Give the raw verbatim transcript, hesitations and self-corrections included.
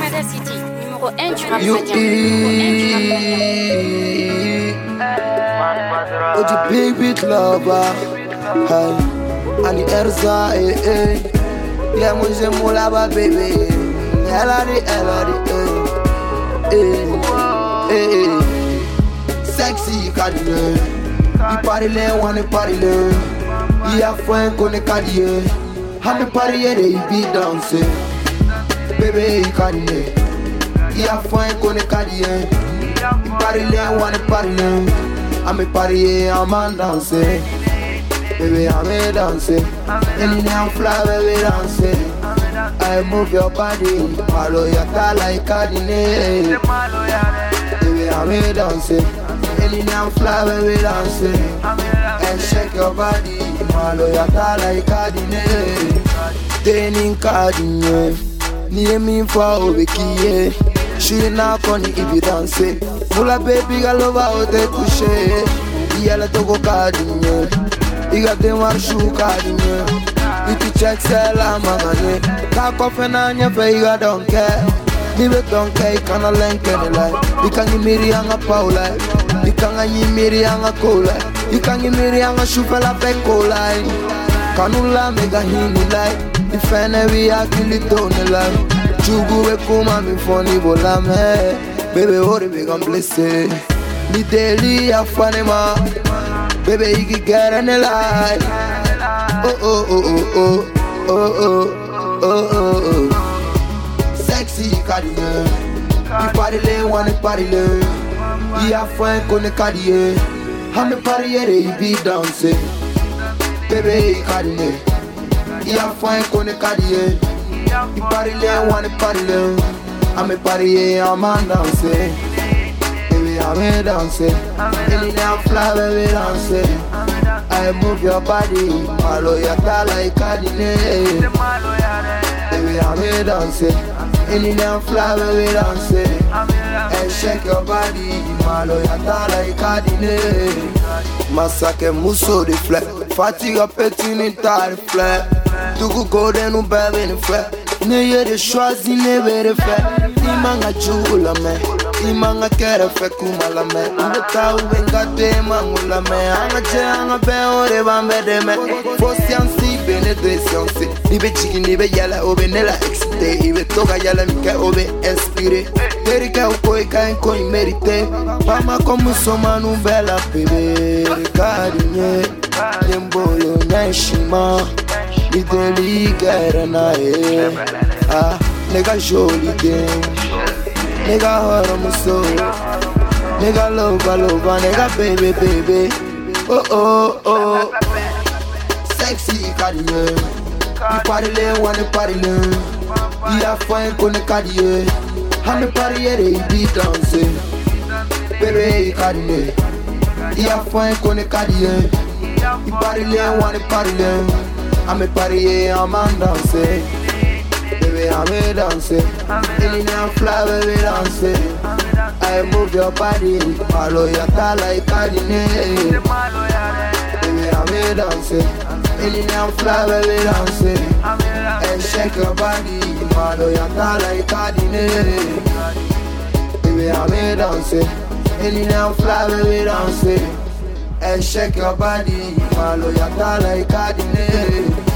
Canada City, numéro un du rap You numéro oh, the big beat lover. Hey, and the Erza, eh, eh. Yeah, moi j'aime mon là-bas, bébé. Elle a dit, elle a dit, eh, eh, eh. Sexy, cadine. Il parle, on est parlé. Il a faim qu'on est cadine. On est parlé, il vit danser. Bébé, il cadine. Il a faim qu'on est cadine. Il parle, on est parlé. I'm a party, I'm a dancer. Baby, I'm a dancer. And in a fly, baby, dancer. I move your body. Malo yata like Cardinal. Baby, I'm a dancer. And in a fly, baby, dancer. And shake your body. Malo yata like Cardinal. Tenin Cardinal. Niye mi fa obekiye. Shuri na koni ibi danser. Mula baby galova o te touché. Yala toko kadinye. Iga te marshu kadinye. Iti check sela magane. Ka kofe na nyefe iga donke. Nibe donke ikana lenke ne lai. Ikangi miri anga paula. Ikanga nyimiri anga kola. Ikangi miri anga shufela peko lai. Kanula mega hini lai. Ifene vi akili tone lai. Chugu we kuma mi foni bola me. Baby, ori big I'm blessed. Ni daily afanema. Baby, you can get in the light. Oh oh oh oh oh oh oh oh oh. Sexy cadine. You party le, wanna party le. You have fun con the cadie. I'm the party you be dancing. Baby, cadine. You have fun con the cadie. You party le, wanna party le. I'm a party, I'm a dancer. Baby, I'm a dancer. And in a fly, baby, dancer. I move your body. Malo yata like Cardinal. Baby, I'm a dancer. And in a fly, baby, dancer. And shake your body. Malo yata like Cardinal. Massacre muso de fleur. Fatigue petit ni tard fleur. Tu go golden ou baby ni fleur. Neye de choisi ne bere fe. Imanga chula me. Imanga kere fe kumala me. Ndeta ubenga te mangula me. Anga che anga be ore bambe de me. Fosiansi benedesiansi. Ibe chiki nibe yala obe nela excité. Ibe toga yala mike obe inspiré. Erika ukoi kain koi merite. Pama komu soma numbela bebe. Kadinye. Yembolo nyeshima. Ideli get na e ah nigga jolly thing nigga hora muso nigga lova lova nigga baby baby oh oh oh sexy cadie you party le wanna party le you have fun con the cadie I'm the party you be dancing baby cadie you have fun con the cadie you party le wanna party le I'm a party, I'm a dancer. Baby, I'm a dancer. In a fly, baby, dancer. I move your body. Malo yata like Cardinal. Baby, I'm a dancer. In a fly, baby, dancer. And shake your body. Malo yata like Cardinal. Baby, I'm a dancer. In a fly, baby, dancer. And shake your body, malo yata like Cardinal.